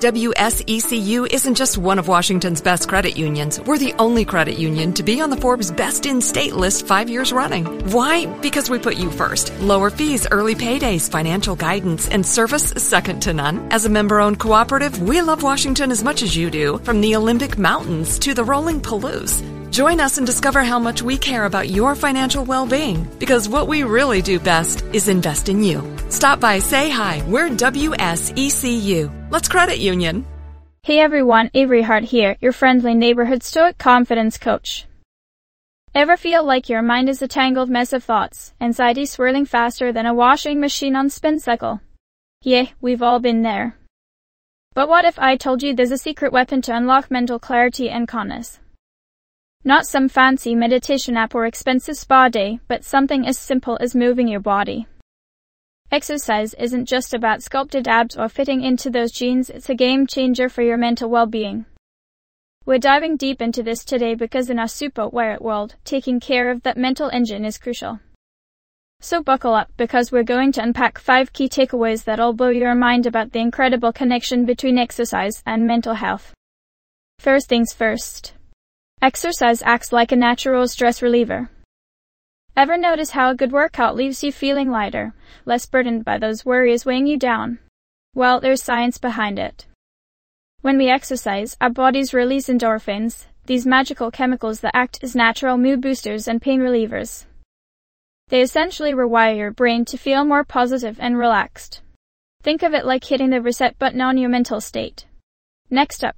WSECU isn't just one of Washington's best credit unions. We're the only credit union to be on the Forbes Best in State list 5 years running. Why? Because we put you first. Lower fees, early paydays, financial guidance, and service second to none. As a member-owned cooperative, we love Washington as much as you do, from the Olympic Mountains to the rolling Palouse. Join us and discover how much we care about your financial well-being, because what we really do best is invest in you. Stop by, say hi. We're WSECU. Let's credit union. Hey everyone, Avery Hart here, your friendly neighborhood Stoic confidence coach. Ever feel like your mind is a tangled mess of thoughts, anxiety swirling faster than a washing machine on spin cycle? Yeah, we've all been there. But what if I told you there's a secret weapon to unlock mental clarity and calmness? Not some fancy meditation app or expensive spa day, but something as simple as moving your body. Exercise isn't just about sculpted abs or fitting into those jeans, it's a game changer for your mental well-being. We're diving deep into this today because in our super wired world, taking care of that mental engine is crucial. So buckle up, because we're going to unpack 5 key takeaways that'll blow your mind about the incredible connection between exercise and mental health. First things first. Exercise acts like a natural stress reliever. Ever notice how a good workout leaves you feeling lighter, less burdened by those worries weighing you down? Well, there's science behind it. When we exercise, our bodies release endorphins, these magical chemicals that act as natural mood boosters and pain relievers. They essentially rewire your brain to feel more positive and relaxed. Think of it like hitting the reset button on your mental state. Next up.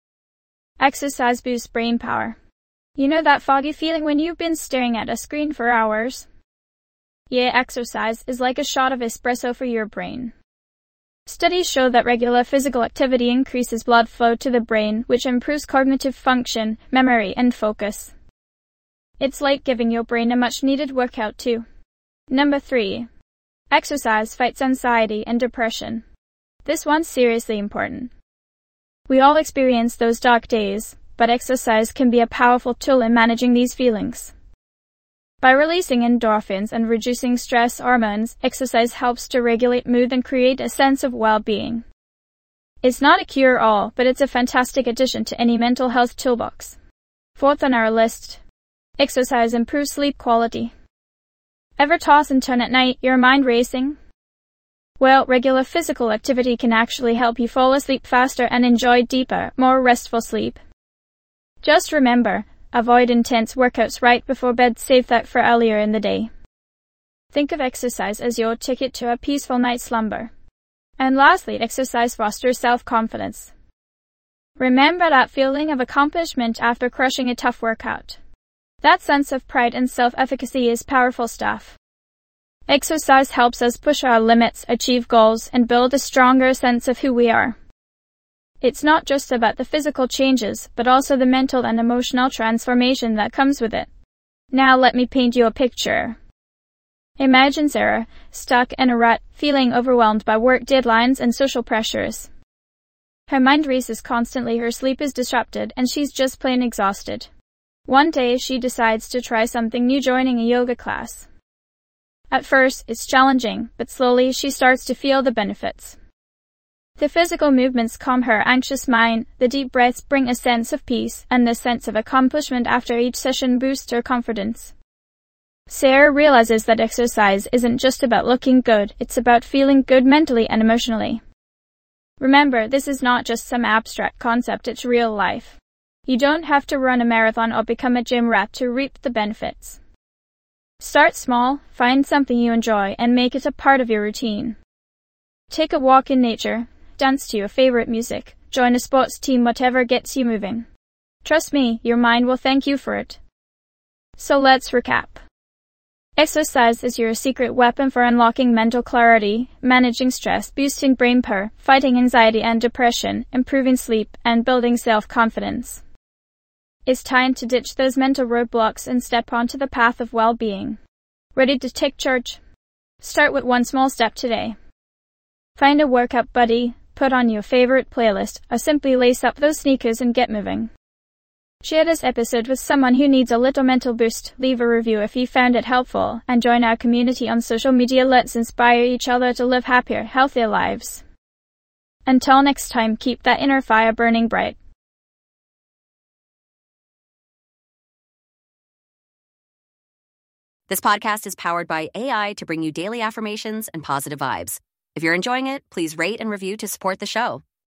Exercise boosts brain power. You know that foggy feeling when you've been staring at a screen for hours? Yeah, exercise is like a shot of espresso for your brain. Studies show that regular physical activity increases blood flow to the brain, which improves cognitive function, memory, and focus. It's like giving your brain a much-needed workout too. Number 3. Exercise fights anxiety and depression. This one's seriously important. We all experience those dark days, but exercise can be a powerful tool in managing these feelings. By releasing endorphins and reducing stress hormones, exercise helps to regulate mood and create a sense of well-being. It's not a cure-all, but it's a fantastic addition to any mental health toolbox. Fourth on our list. Exercise improves sleep quality. Ever toss and turn at night, your mind racing? Well, regular physical activity can actually help you fall asleep faster and enjoy deeper, more restful sleep. Just remember, avoid intense workouts right before bed, save that for earlier in the day. Think of exercise as your ticket to a peaceful night's slumber. And lastly, exercise fosters self-confidence. Remember that feeling of accomplishment after crushing a tough workout. That sense of pride and self-efficacy is powerful stuff. Exercise helps us push our limits, achieve goals, and build a stronger sense of who we are. It's not just about the physical changes, but also the mental and emotional transformation that comes with it. Now let me paint you a picture. Imagine Sarah, stuck in a rut, feeling overwhelmed by work deadlines and social pressures. Her mind races constantly, her sleep is disrupted, and she's just plain exhausted. One day she decides to try something new, joining a yoga class. At first, it's challenging, but slowly she starts to feel the benefits. The physical movements calm her anxious mind, the deep breaths bring a sense of peace, and the sense of accomplishment after each session boosts her confidence. Sarah realizes that exercise isn't just about looking good, it's about feeling good mentally and emotionally. Remember, this is not just some abstract concept, it's real life. You don't have to run a marathon or become a gym rat to reap the benefits. Start small, find something you enjoy, and make it a part of your routine. Take a walk in nature, dance to your favorite music, join a sports team, whatever gets you moving. Trust me, your mind will thank you for it. So let's recap. Exercise is your secret weapon for unlocking mental clarity, managing stress, boosting brain power, fighting anxiety and depression, improving sleep, and building self-confidence. It's time to ditch those mental roadblocks and step onto the path of well-being. Ready to take charge? Start with one small step today. Find a workout buddy, put on your favorite playlist, or simply lace up those sneakers and get moving. Share this episode with someone who needs a little mental boost, leave a review if you found it helpful, and join our community on social media. Let's inspire each other to live happier, healthier lives. Until next time, keep that inner fire burning bright. This podcast is powered by AI to bring you daily affirmations and positive vibes. If you're enjoying it, please rate and review to support the show.